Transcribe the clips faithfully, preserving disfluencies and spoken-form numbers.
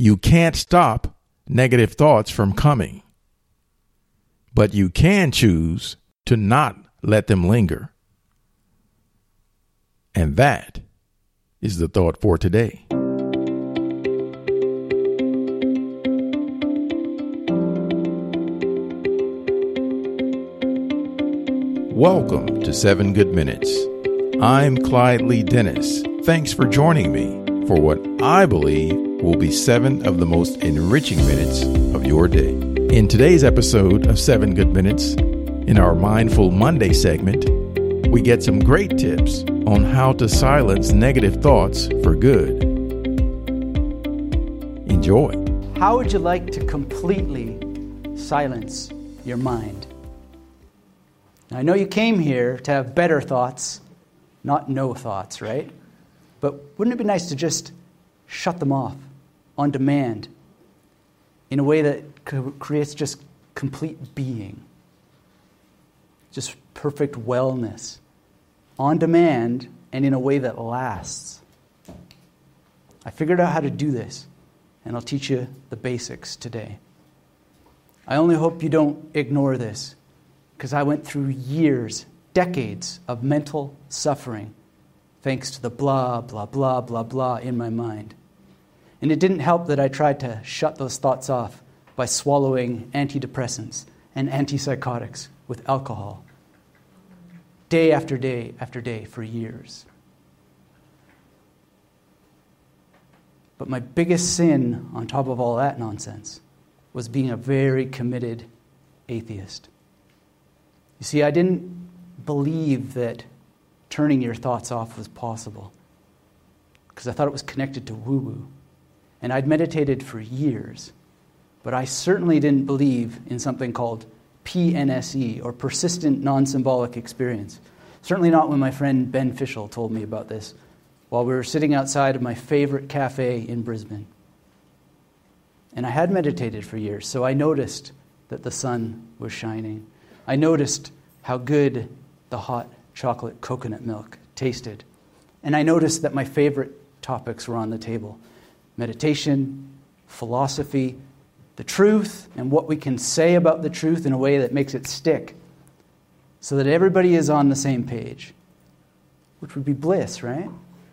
You can't stop negative thoughts from coming, but you can choose to not let them linger. And that is the thought for today. Welcome to Seven Good Minutes. I'm Clyde Lee Dennis. Thanks for joining me for what I believe will be seven of the most enriching minutes of your day. In today's episode of Seven Good Minutes, in our Mindful Monday segment, we get some great tips on how to silence negative thoughts for good. Enjoy. How would you like to completely silence your mind? Now, I know you came here to have better thoughts, not no thoughts, right? But wouldn't it be nice to just shut them off on demand in a way that creates just complete being, just perfect wellness, on demand and in a way that lasts? I figured out how to do this, and I'll teach you the basics today. I only hope you don't ignore this, because I went through years, decades of mental suffering thanks to the blah, blah, blah, blah, blah in my mind. And it didn't help that I tried to shut those thoughts off by swallowing antidepressants and antipsychotics with alcohol, day after day after day for years. But my biggest sin on top of all that nonsense was being a very committed atheist. You see, I didn't believe that turning your thoughts off was possible because I thought it was connected to woo-woo. And I'd meditated for years, but I certainly didn't believe in something called P N S E, or persistent non-symbolic experience. Certainly not when my friend Ben Fischel told me about this while we were sitting outside of my favorite cafe in Brisbane. And I had meditated for years, so I noticed that the sun was shining. I noticed how good the hot chocolate coconut milk tasted. And I noticed that my favorite topics were on the table: meditation, philosophy, the truth, and what we can say about the truth in a way that makes it stick so that everybody is on the same page, which would be bliss, right?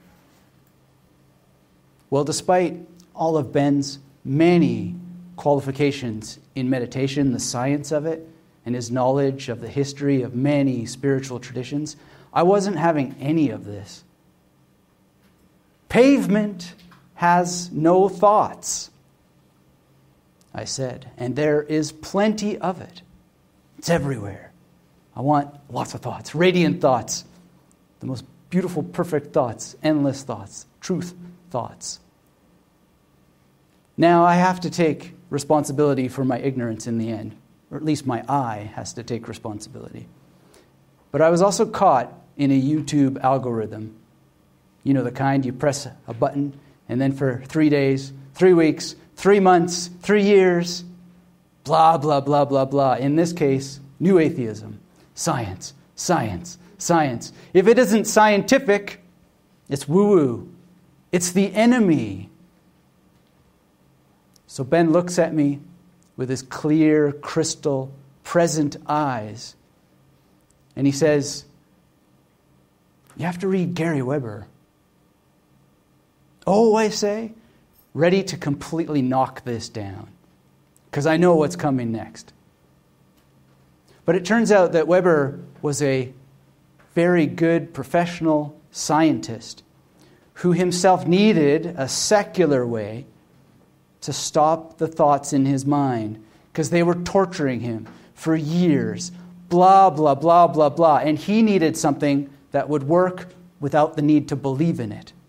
Well, despite all of Ben's many qualifications in meditation, the science of it, and his knowledge of the history of many spiritual traditions, I wasn't having any of this. Pavement has no thoughts, I said, and there is plenty of it. It's everywhere. I want lots of thoughts, radiant thoughts, the most beautiful, perfect thoughts, endless thoughts, truth thoughts. Now I have to take responsibility for my ignorance in the end. Or at least my eye has to take responsibility. But I was also caught in a YouTube algorithm. You know, the kind you press a button, and then for three days, three weeks, three months, three years, blah, blah, blah, blah, blah. In this case, new atheism. Science, science, science. If it isn't scientific, it's woo-woo. It's the enemy. So Ben looks at me with his clear, crystal, present eyes. And he says, "You have to read Gary Weber." Oh, I say, ready to completely knock this down, because I know what's coming next. But it turns out that Weber was a very good professional scientist who himself needed a secular way to stop the thoughts in his mind, because they were torturing him for years. Blah, blah, blah, blah, blah. And he needed something that would work without the need to believe in it.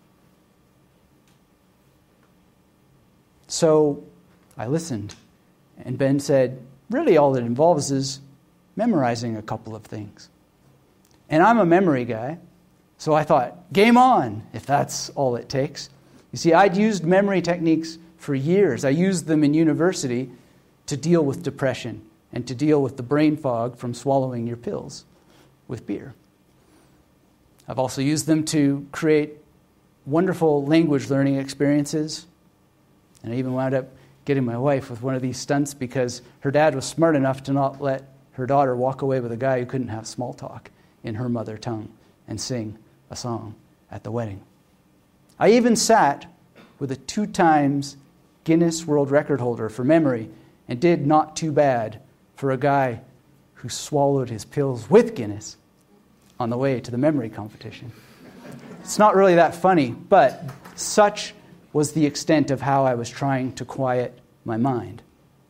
So I listened. And Ben said, really all it involves is memorizing a couple of things. And I'm a memory guy, so I thought, game on, if that's all it takes. You see, I'd used memory techniques for years. I used them in university to deal with depression and to deal with the brain fog from swallowing your pills with beer. I've also used them to create wonderful language learning experiences And I even wound up getting my wife with one of these stunts because her dad was smart enough to not let her daughter walk away with a guy who couldn't have small talk in her mother tongue and sing a song at the wedding. I even sat with a two times Guinness World Record holder for memory and did not too bad for a guy who swallowed his pills with Guinness on the way to the memory competition. It's not really that funny, but such was the extent of how I was trying to quiet my mind.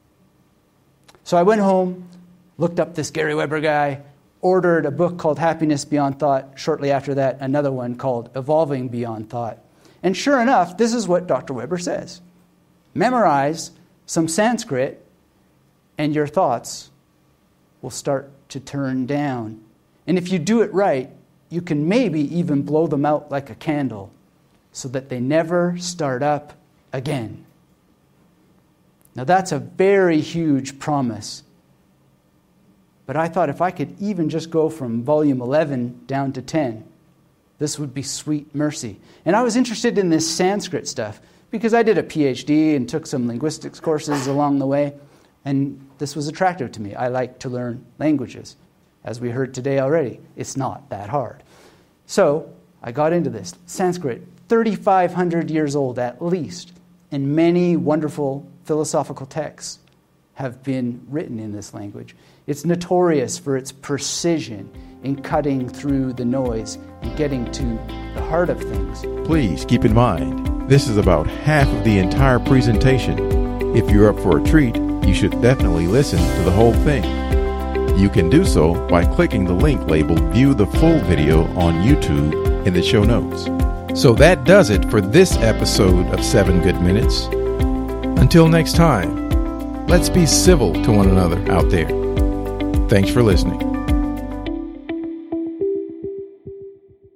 So I went home, looked up this Gary Weber guy, ordered a book called Happiness Beyond Thought. Shortly after that, another one called Evolving Beyond Thought. And sure enough, this is what Doctor Weber says. Memorize some Sanskrit and your thoughts will start to turn down. And if you do it right, you can maybe even blow them out like a candle so that they never start up again. Now that's a very huge promise. But I thought if I could even just go from volume eleven down to ten, this would be sweet mercy. And I was interested in this Sanskrit stuff because I did a P H D and took some linguistics courses along the way. And this was attractive to me. I like to learn languages. As we heard today already, it's not that hard. So I got into this. Sanskrit, thirty-five hundred years old at least, and many wonderful philosophical texts have been written in this language. It's notorious for its precision in cutting through the noise and getting to the heart of things. Please keep in mind, this is about half of the entire presentation. If you're up for a treat, you should definitely listen to the whole thing. You can do so by clicking the link labeled View the Full Video on YouTube in the show notes. So that does it for this episode of Seven Good Minutes. Until next time, let's be civil to one another out there. Thanks for listening.